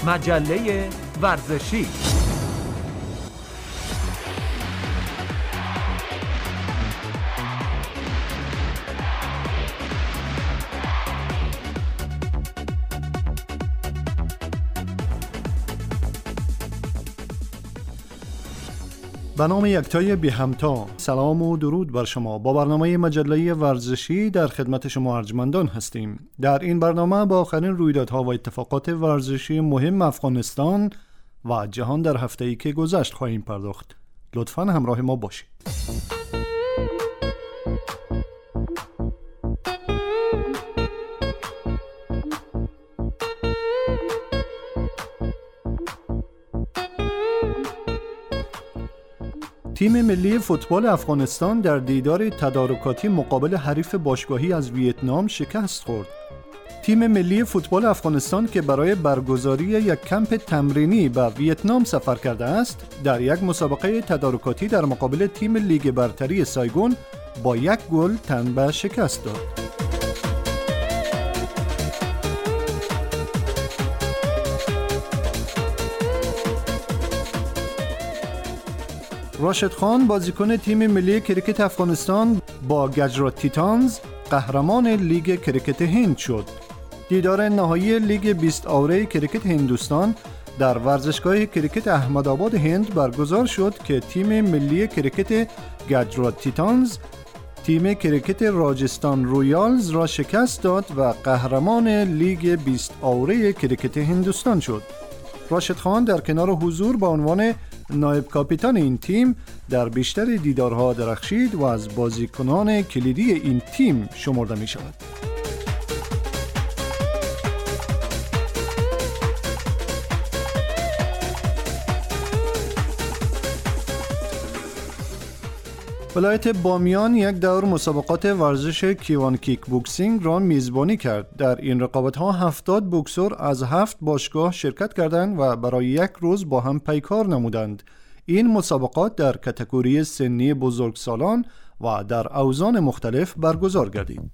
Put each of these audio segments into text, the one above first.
مجله ورزشی. به نام یکتای بی همتا، سلام و درود بر شما. با برنامه مجله ورزشی در خدمت شما ارجمندان هستیم. در این برنامه با آخرین رویدادها و اتفاقات ورزشی مهم افغانستان و جهان در هفته‌ای که گذشت خواهیم پرداخت. لطفاً همراه ما باشید. تیم ملی فوتبال افغانستان در دیدار تدارکاتی مقابل حریف باشگاهی از ویتنام شکست خورد. تیم ملی فوتبال افغانستان که برای برگزاری یک کمپ تمرینی به ویتنام سفر کرده است، در یک مسابقه تدارکاتی در مقابل تیم لیگ برتری سایگون با 1 گل تن به شکست داد. راشد خان بازیکن تیم ملی کریکت افغانستان با گجرات تیتانز قهرمان لیگ کریکت هند شد. دیدار نهایی لیگ 20 آوره کریکت هندوستان در ورزشگاه کریکت احمدآباد هند برگزار شد که تیم ملی کریکت گجرات تیتانز تیم کریکت راجستان رویالز را شکست داد و قهرمان لیگ 20 آوره کریکت هندوستان شد. راشد خان در کنار حضور به عنوان نایب کاپیتان این تیم در بیشتر دیدارها درخشید و از بازیکنان کلیدی این تیم شمرده می شود. ولایت بامیان یک دور مسابقات ورزش کیوان کیک بوکسینگ را میزبانی کرد. در این رقابت‌ها 70 بوکسور از 7 باشگاه شرکت کردند و برای یک روز با هم پیکار نمودند. این مسابقات در کاتگوری سنی بزرگسالان و در اوزان مختلف برگزار گردید.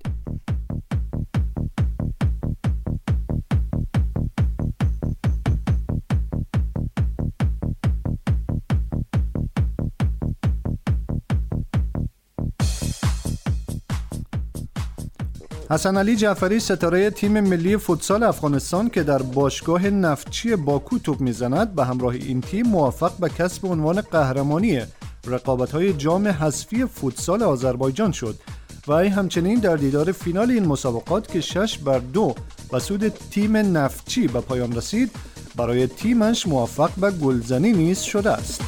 حسن علی جعفری ستاره تیم ملی فوتسال افغانستان که در باشگاه نفتچی باکو توپ میزند به همراه این تیم موفق به کسب عنوان قهرمانی رقابت‌های جام حذفی فوتسال آذربایجان شد و همچنین در دیدار فینال این مسابقات که 6-2 به سود تیم نفتچی به پایان رسید برای تیمش موفق به گلزنی نیز شده است.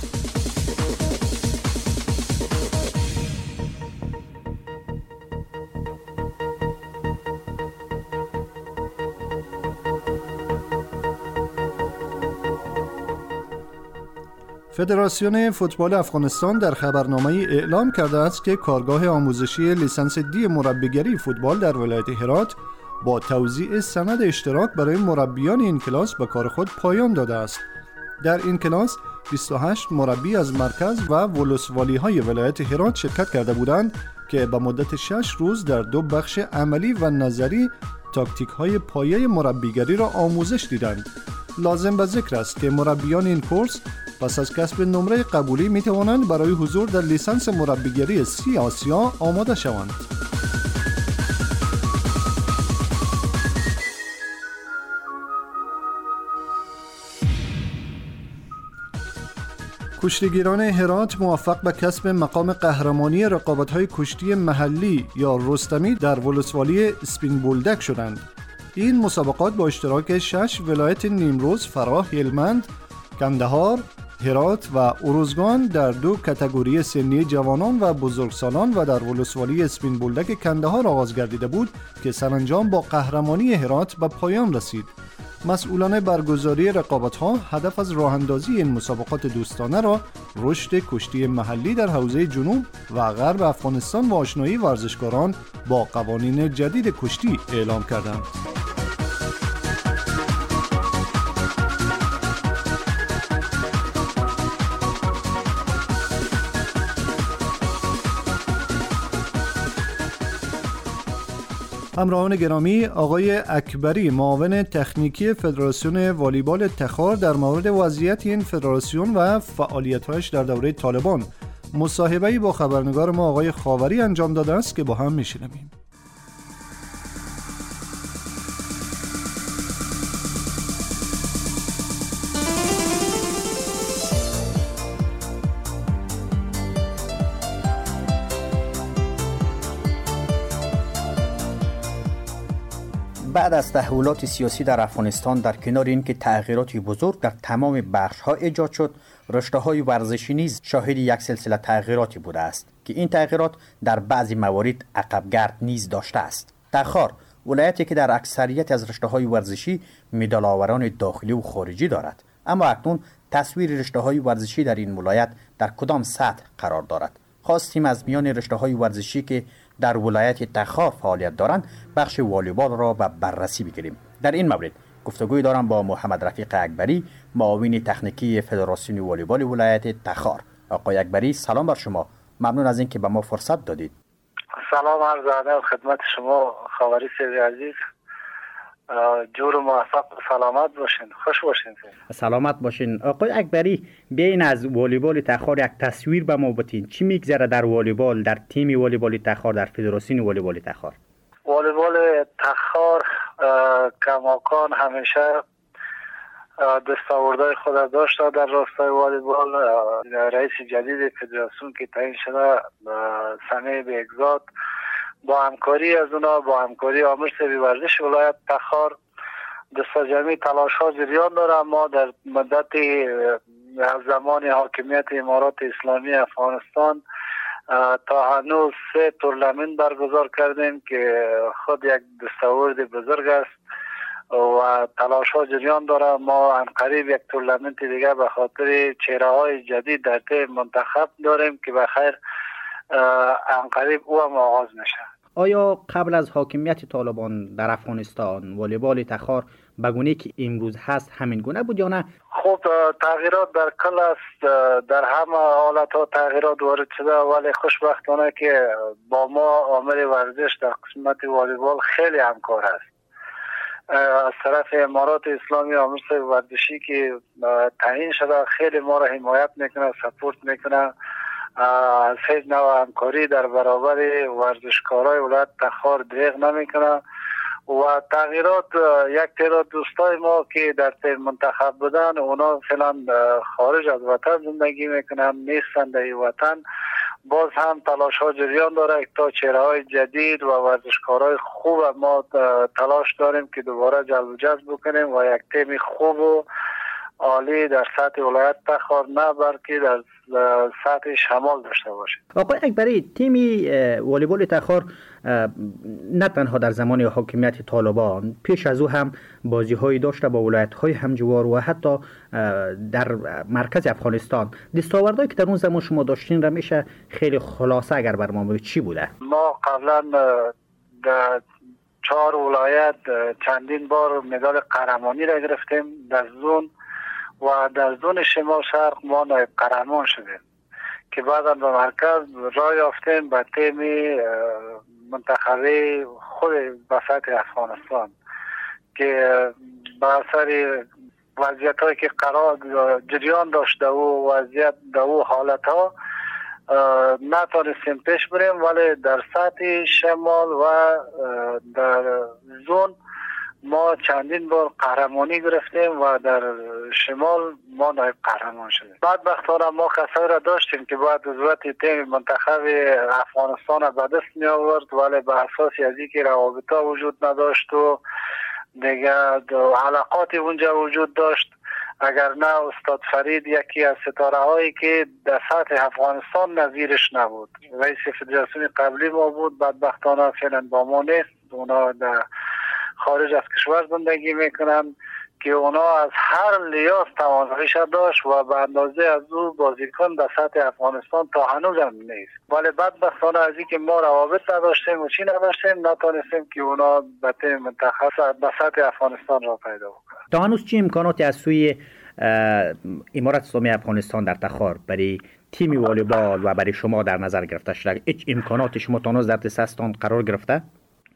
فدراسیون فوتبال افغانستان در خبرنامه اعلام کرده است که کارگاه آموزشی لیسانس دی مربیگری فوتبال در ولایت هرات با توزیع سند اشتراک برای مربیان این کلاس به کار خود پایان داده است. در این کلاس 28 مربی از مرکز و ولسوالی‌های ولایت هرات شرکت کرده بودند که به مدت 6 روز در 2 بخش عملی و نظری تاکتیک‌های پایه مربیگری را آموزش دیدند. لازم به ذکر است که مربیان این کورس پس از کسب نمره قبولی می توانند برای حضور در لیسانس مربیگری سی آسیا آماده شوند. کشتیگیران هرات موفق به کسب مقام قهرمانی رقابت‌های کشتی محلی یا رستمی در ولسوالی اسپین بولدک شدند. این مسابقات با اشتراک 6 ولایت نیمروز، فراه، هلمند، کندهار، هرات و اروزگان در 2 کاتگوری سنی جوانان و بزرگسالان و در ولسوالی اسپین بولدک کندهار آغاز گردیده بود که سرانجام با قهرمانی هرات به پایان رسید. مسئولان برگزاری رقابت‌ها هدف از راه‌اندازی این مسابقات دوستانه را رشد کشتی محلی در حوزه جنوب و غرب افغانستان و آشنایی ورزشکاران با قوانین جدید کشتی اعلام کردند. همراهان گرامی، آقای اکبری معاون تکنیکی فدراسیون والیبال تخار در مورد وضعیت این فدراسیون و فعالیت‌هایش در دوره طالبان مصاحبه‌ای با خبرنگار ما آقای خاوری انجام داده است که با هم می‌شنویم. بعد از تحولات سیاسی در افغانستان، در کنار اینکه تغییرات بزرگ در تمام بخش‌ها ایجاد شد، رشته‌های ورزشی نیز شاهد یک سلسله تغییراتی بوده است که این تغییرات در بعضی موارد عقبگرد نیز داشته است. تخار، ولایتی که در اکثریت از رشته‌های ورزشی مدال آوران داخلی و خارجی دارد، اما اکنون تصویر رشته‌های ورزشی در این ولایت در کدام سطح قرار دارد؟ خواستیم از میان رشته‌های ورزشی که در ولایت تخار فعالیت دارند بخش والیبال را به بررسی بگیریم. در این مورد گفتگوی دارم با محمد رفیق اکبری، معاون تکنیکی فدراسیون والیبال ولایت تخار. آقای اکبری، سلام بر شما. ممنون از اینکه به ما فرصت دادید. سلام عرض ادب خدمت شما خاوری سید عزیز. جور و موفق و سلامت باشین، خوش باشین. سلامت باشین. آقای اکبری، بیاین از والیبال تخار یک تصویر به ما بتین. چی میگذره در والیبال، در تیم والیبال تخار، در فدراسیون والیبال تخار؟ والیبال تخار کماکان همیشه دستاوردهای خود داشته در راستای والیبال. رئیس جدید فدراسیون که تعیین شده سمیع بهزاد، با همکاری از اونا، با همکاری آمر سری ورزش ولایت تخار، دستا جمعی تلاش ها جریان داره. ما در مدت از زمان حاکمیت امارات اسلامی افغانستان تا هنوز 3 تورنمنت برگزار کردیم که خود یک دستاورد بزرگ است و تلاش ها جریان داره. ما عنقریب یک تورنمنت دیگه به خاطر چهره های جدید در تیم منتخب داریم که بخیر عنقریب او هم آغاز میشه. آیا قبل از حاکمیت طالبان در افغانستان والیبال تخار به گونه که امروز هست همین گونه بود یا نه؟ خب تغییرات در کل است، در همه حالت ها تغییرات وارد شده، ولی خوشبختانه که با ما آمر ورزش در قسمت والیبال خیلی همکار است. از طرف امارات اسلامی آمر ورزشی که تعیین شده خیلی ما را حمایت میکنه، سپورت میکنه. از هیچ نوع همکاری در برابر ورزشکارای ولایت تخار دریغ نمیکنه و تغییرات یک تعداد دوستای ما که در تیم منتخب بودن اونا فعلا خارج از وطن زندگی میکنن، نیستن در وطن. باز هم تلاش ها جریان داره تا چهره های جدید و ورزشکارای خوب ما تلاش داریم که دوباره جلب و جذب بکنیم و یک تیم خوب و عالی در سطح ولایت تخار نه بلکه در سطح شمال داشته باشیم. آقای اکبری، تیم والیبال تخار نه تنها در زمان حاکمیت طالبان، پیش از او هم بازی‌هایی داشته با ولایت‌های همجوار و حتی در مرکز افغانستان. دستاوردهایی که در اون زمان شما داشتین را میشه خیلی خلاصه اگر بر ما بگید چی بوده؟ ما قبلا در 4 ولایت چندین بار مدال قهرمانی را گرفتیم در زون و در زون شمال شرق ما نایب قهرمان شدیم که بعدا به مرکز راه یافتیم به تیم منتخبه خود به سطح افغانستان که به اثر وضعیت هایی که قرار جریان داشته و وضعیت در او حالت ها نتونستیم پیش بریم، ولی در سطح شمال و در زون ما چندین بار قهرمانی گرفتیم و در شمال ما نایب قهرمان شدیم. بدبختانه ما کسایی را داشتیم که بعد عضویت تیم منتخب افغانستان به دست می آورد، ولی به اساس از اینکه روابط وجود نداشت و دیگه علاقاتی اونجا وجود داشت. اگر نه استاد فرید یکی از ستاره هایی که در سطح افغانستان نظیرش نبود، رئیس فدراسیون قبلی ما بود، بدبختانه فعلا با ما نیست. اونا در خارج از کشور زندگی میکنن که اونا از هر لحاظ تواناییش داشت و به اندازه از او بازیکن در سطح افغانستان تا هنوز هم نیست، ولی بدبختانه از اینکه ما روابط نداشتیم و چی نداشتیم نتونستیم که اونا به تیم منتخب به سطح افغانستان را پیدا بکنن. تا هنوز چه امکاناتی از سوی امارت اسلامی افغانستان در تخار برای تیم والیبال و برای شما در نظر گرفته شده؟ هیچ امکاناتی شما تا هنوز در دستتان قرار گرفته؟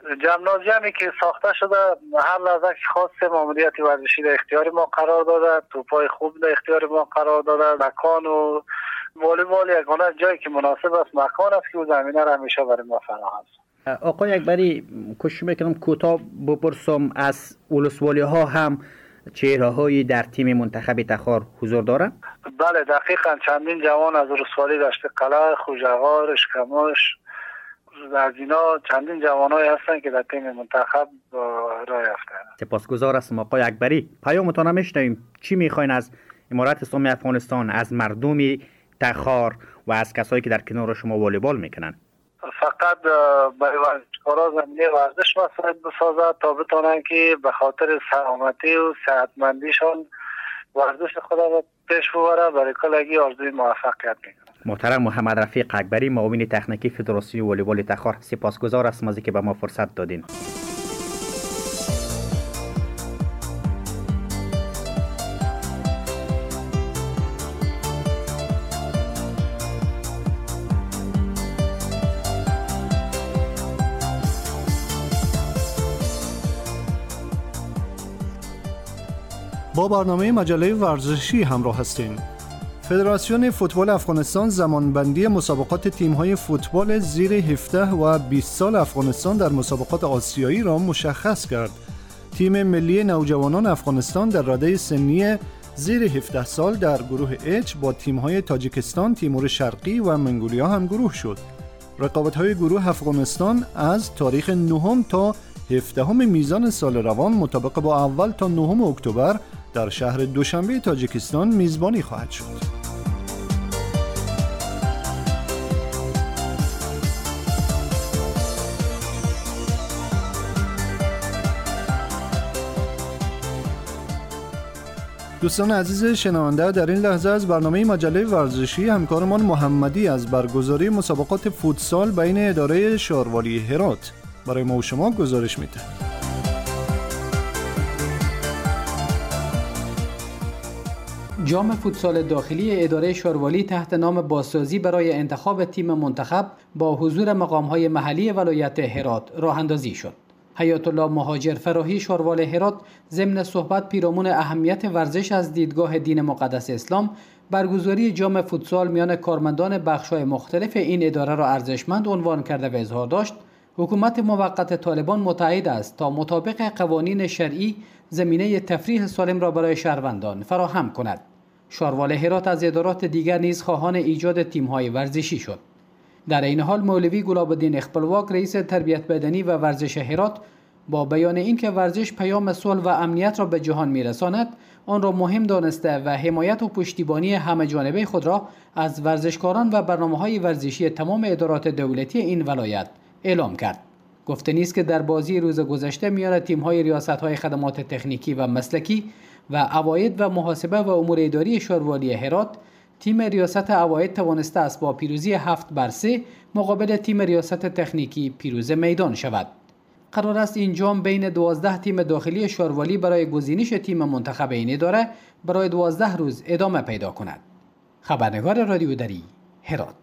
جمنازیومی که ساخته شده هر لحظه که خواست ماموریت ورزشی در اختیار ما قرار داده، توپای خوب در اختیار ما قرار داده، مکان و والیبال یگانه جایی که مناسب است مکان است که او زمینه را همیشه برای ما فراهم است. آقای اکبری، کوشش میکنم کوتاه بپرسم، از ولسوالی ها هم چهره هایی در تیم منتخب تخار حضور داره؟ بله دقیقاً، چندین جوان از ولسوالی دشت قلعه، خوجغار، اشکمش، از اینا چندین جوانایی هستن که در تیم منتخب راه یافتند. سپاسگزار هستم آقای اکبری. پیامتون هم میشنویم. چی میخواین از امارت اسلامی افغانستان، از مردم تخار و از کسایی که در کنار شما والیبال میکنن؟ فقط برای ورزشکارا زمینه ورزش مساعد بسازد تا بتونن که به خاطر سلامتی و صحتمندیشان ورزش خود را پیش ببره. برای کلگی آرزوی موفقیت میکنم. محترم محمد رفیق اکبری، معاون تکنیکی فدراسیون والیبال تخار، سپاسگزار هستم از اینکه به ما فرصت دادین. با برنامه مجله ورزشی همراه هستیم. فدراسیون فوتبال افغانستان زمانبندی مسابقات تیم‌های فوتبال زیر 17 و 20 سال افغانستان در مسابقات آسیایی را مشخص کرد. تیم ملی نوجوانان افغانستان در رده سنی زیر 17 سال در گروه H با تیم‌های تاجیکستان، تیمور شرقی و منگولیا هم گروه شد. رقابت‌های گروه افغانستان از تاریخ 9 تا 17 میزان سال روان مطابق با اول تا 9 اکتبر در شهر دوشنبه تاجیکستان میزبانی خواهد شد. دوستان عزیز شنونده، در این لحظه از برنامه مجله ورزشی همکارمان محمدی از برگزاری مسابقات فوتسال بین اداره شاروالی هرات برای ما و شما گزارش میده. جام فوتسال داخلی اداره شاروالی تحت نام بازسازی برای انتخاب تیم منتخب با حضور مقام‌های محلی ولایت هرات راه اندازی شد. حیات الله مهاجر فراهی شاروال هرات ضمن صحبت پیرامون اهمیت ورزش از دیدگاه دین مقدس اسلام برگزاری جام فوتسال میان کارمندان بخش‌های مختلف این اداره را ارزشمند عنوان کرده و اظهار داشت حکومت موقت طالبان متعهد است تا مطابق قوانین شرعی زمینه تفریح سالم را برای شهروندان فراهم کند. شاروال هرات از ادارات دیگر نیز خواهان ایجاد تیم‌های ورزشی شد. در این حال مولوی گلاب‌الدین اخپلواک رئیس تربیت بدنی و ورزش هرات با بیان اینکه ورزش پیام صلح و امنیت را به جهان می‌رساند، آن را مهم دانسته و حمایت و پشتیبانی همه جانبه خود را از ورزشکاران و برنامه‌های ورزشی تمام ادارات دولتی این ولایت اعلام کرد. گفته نیست که در بازی روز گذشته میان تیم‌های ریاست‌های خدمات تکنیکی و مسلکی و عواید و محاسبه و امور اداری شاروالی هرات، تیم ریاست عواید توانسته است با پیروزی 7-3 مقابل تیم ریاست تکنیکی پیروز میدان شود. قرار است این جام بین 12 تیم داخلی شاروالی برای گزینش تیم منتخب این اداره برای 12 روز ادامه پیدا کند. خبرنگار رادیو دری هرات.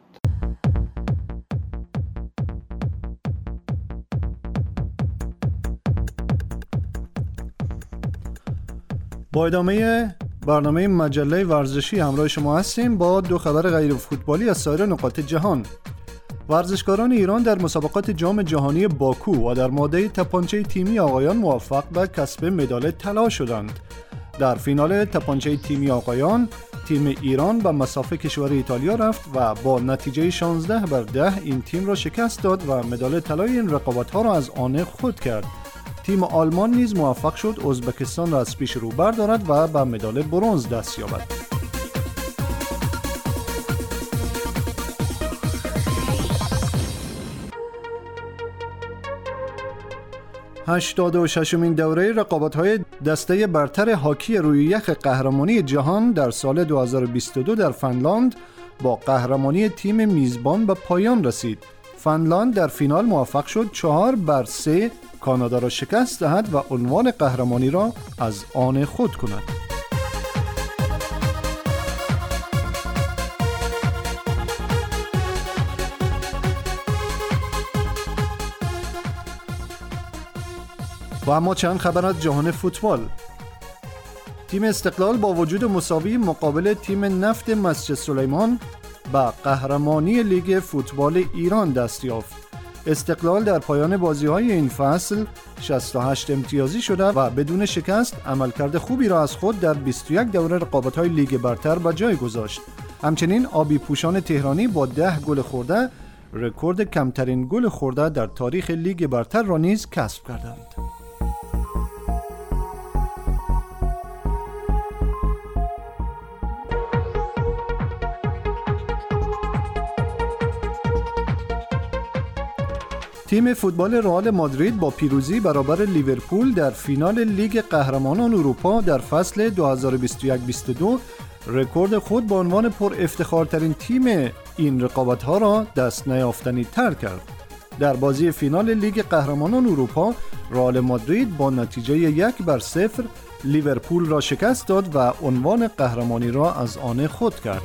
با ادامه برنامه مجله ورزشی همراه شما هستیم با دو خبر غیر فوتبالی از سایر نقاط جهان. ورزشکاران ایران در مسابقات جام جهانی باکو و در ماده تپانچه تیمی آقایان موفق به کسب مدال طلا شدند. در فینال تپانچه تیمی آقایان تیم ایران به مسافه کشور ایتالیا رفت و با نتیجه 16-10 این تیم را شکست داد و مدال طلای این رقابت‌ها را از آن خود کرد. تیم آلمان نیز موفق شد ازبکستان را از پیش رو بردارد و به مدال برنز دست یابد. 86مین دوره رقابت‌های دسته برتر هاکی روی یخ قهرمانی جهان در سال 2022 در فنلاند با قهرمانی تیم میزبان به پایان رسید. فنلاند در فینال موفق شد 4-3 کانادا را شکست دهد و عنوان قهرمانی را از آن خود کند. و اما چند خبر از جهان فوتبال. تیم استقلال با وجود مساوی مقابل تیم نفت مسجد سلیمان به قهرمانی لیگ فوتبال ایران دست یافت. استقلال در پایان بازی‌های این فصل 68 امتیازی شده و بدون شکست عملکرد خوبی را از خود در 21 دوره رقابت‌های لیگ برتر به جای گذاشت. همچنین آبی پوشان تهرانی با 10 گل خورده رکورد کمترین گل خورده در تاریخ لیگ برتر را نیز کسب کردند. تیم فوتبال رئال مادرید با پیروزی برابر لیورپول در فینال لیگ قهرمانان اروپا در فصل 2021-22 رکورد خود به عنوان پر افتخارترین تیم این رقابت‌ها را دست نیافتنی تر کرد. در بازی فینال لیگ قهرمانان اروپا رئال مادرید با نتیجه 1-0 لیورپول را شکست داد و عنوان قهرمانی را از آن خود کرد.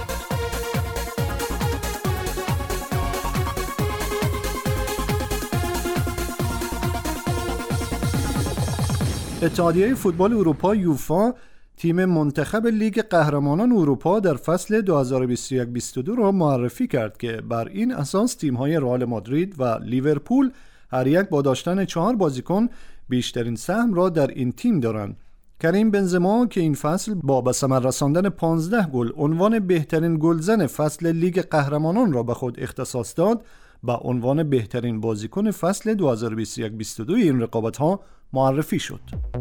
اتحادیه فوتبال اروپا یوفا تیم منتخب لیگ قهرمانان اروپا در فصل 2021-22 را معرفی کرد که بر این اساس تیم‌های رئال مادرید و لیورپول هر یک با داشتن 4 بازیکن بیشترین سهم را در این تیم دارند. کریم بنزما که این فصل با به ثمر رساندن 15 گل عنوان بهترین گلزن فصل لیگ قهرمانان را به خود اختصاص داد، با عنوان بهترین بازیکن فصل 2021-22 این رقابت‌ها معرفی شد.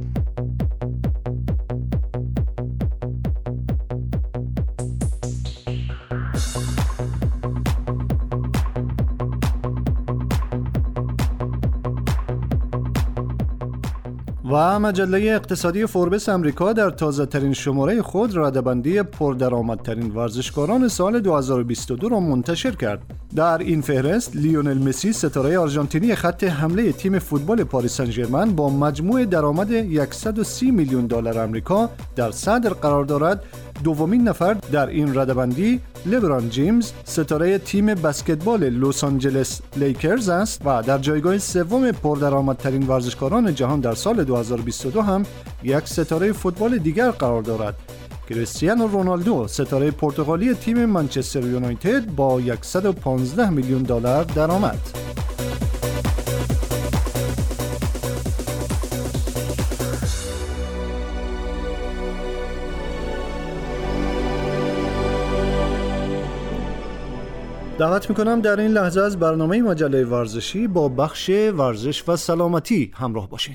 و مجله اقتصادی فوربس امریکا در تازه‌ترین شماره خود رده‌بندی پردرآمدترین ورزشکاران سال 2022 را منتشر کرد. در این فهرست لیونل مسی ستاره آرژانتینی خط حمله تیم فوتبال پاریس سن ژرمن با مجموع درآمد 130 میلیون دلار آمریکا در صدر قرار دارد. دومین نفر در این رده‌بندی لبران جیمز ستاره تیم بسکتبال لس آنجلس لیکرز است و در جایگاه سوم پردرآمدترین ورزشکاران جهان در سال 2022 هم یک ستاره فوتبال دیگر قرار دارد. کریستیانو رونالدو ستاره پرتغالی تیم منچستر یونایتد با 115 میلیون دلار درآمد. دعوت میکنم در این لحظه از برنامه مجله ورزشی با بخش ورزش و سلامتی همراه باشین.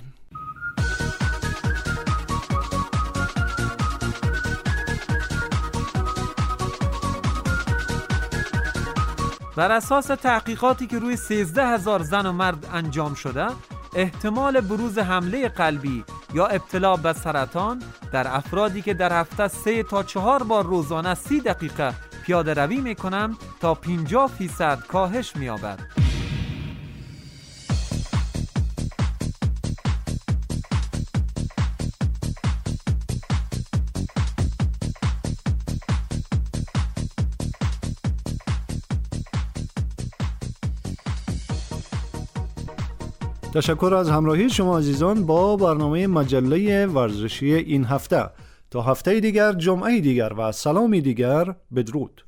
بر اساس تحقیقاتی که روی 13,000 زن و مرد انجام شده، احتمال بروز حمله قلبی یا ابتلا به سرطان در افرادی که در هفته 3 تا 4 بار روزانه 30 دقیقه پیاده روی میکنند تا 50% کاهش می‌یابد. تشکر از همراهی شما عزیزان با برنامه مجله ورزشی این هفته. تا هفته دیگر، جمعه دیگر و سلامی دیگر، بدرود.